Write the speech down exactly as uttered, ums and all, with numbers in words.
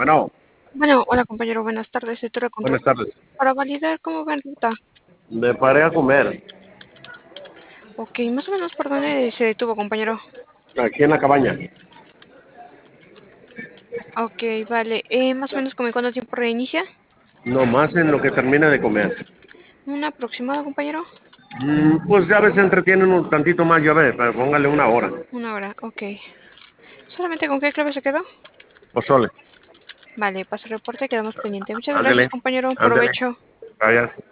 Bueno, Bueno, hola compañero, buenas tardes, soy Torre Control. buenas tardes. Para validar cómo va en ruta. Me paré a comer Ok, más o menos por dónde se detuvo, compañero. aquí en la cabaña. Ok, vale. Eh, más o menos como en cuánto tiempo reinicia. No más en lo que termine de comer. Un aproximado, compañero. Mm, pues ya ves, se entretienen un tantito más, ya ves, pero póngale una hora. Una hora, ok. ¿Solamente con qué clave se quedó? Pozole. Vale, paso el reporte, quedamos pendiente. Muchas Ándele, gracias, compañero. ándele. Provecho. Vaya.